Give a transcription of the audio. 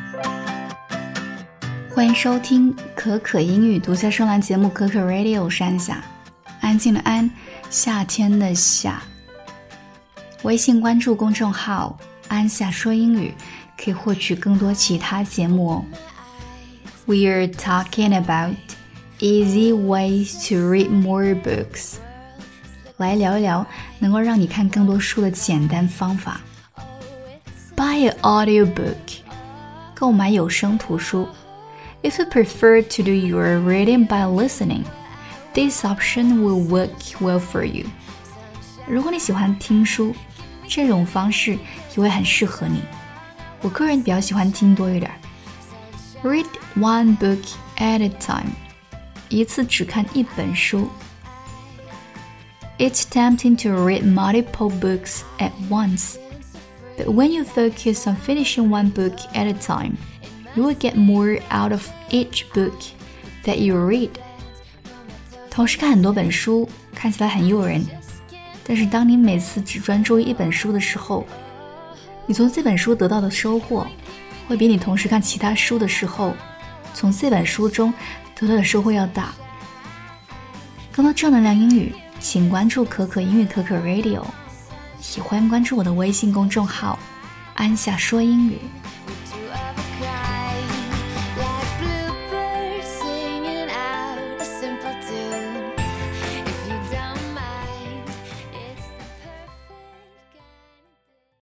欢迎收听可可英语独家声兰节目可可 Radio， 我是安夏，安静的安，夏天的夏。微信关注公众号安夏说英语，可以获取更多其他节目哦。We are talking about easy ways to read more books. 来聊一聊能够让你看更多书的简单方法。Buy an audiobook. 购买有声图书。If you prefer to do your reading by listening, this option will work well for you. 如果你喜欢听书，这种方式也会很适合你。我个人比较喜欢听多一点。Read one book at a time. 一次只看一本书。It's tempting to read multiple books at once, but when you focus on finishing one book at a time, you will get more out of each book that you read. 同时看很多本书，看起来很诱人，但是当你每次只专注于一本书的时候，你从这本书得到的收获，会比你同时看其他书的时候，从这本书中得到的收获要大。更多正能量英语，请关注可可英语可可 Radio， 也欢迎关注我的微信公众号安夏说英语。